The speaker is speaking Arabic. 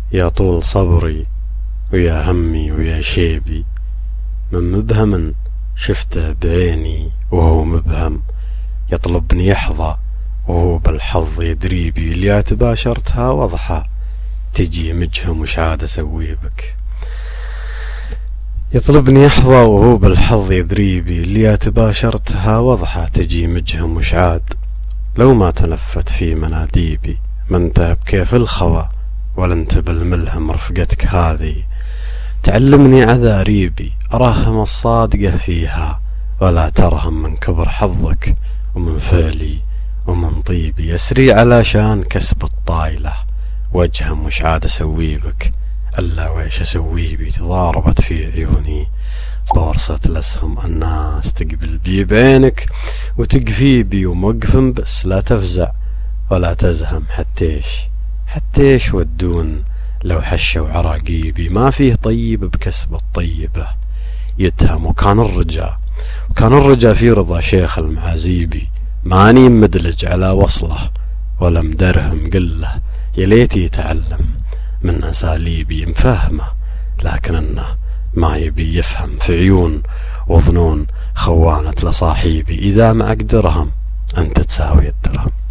يا طول صبري ويا همي ويا شيبي، من مبهم شفته بعيني وهو مبهم، يطلبني يحظى وهو بالحظ يدري بي، اللي تباشرتها وضحى تجي مجهم وش عاد اسوي بك. يطلبني يحظى وهو بالحظ يدري بي، اللي تباشرتها وضحى تجي مجهم وش عاد. لو ما تنفت في مناديبي ما انت بكيف الخوى، ولا انت بالملهم رفقتك هذه، تعلمني عذاريبي أراهم الصادقة فيها، ولا ترهم من كبر حظك ومن فعلي ومن طيبي. يسري علشان كسب الطايلة وجهم وش عاد اسوي بك، الا ويش اسوي بي. تضاربت في عيوني بورصة الاسهم، الناس تقبل بي بعينك وتقفي بي، وموقف بس لا تفزع ولا تزهم. حتيش ودون لو حشوا عراقيبي، ما فيه طيب بكسب الطيبة يتهم. وكان الرجا في رضا شيخ المعازيبي، ماني مدلج على وصله ولا مدرهم قله. يا ليت يتعلم من اساليبي، مفهمه لكن انه ما يبي يفهم. في عيون وظنون خوانت لصاحيبي، اذا ما اقدرهم انت تساوي الدرهم.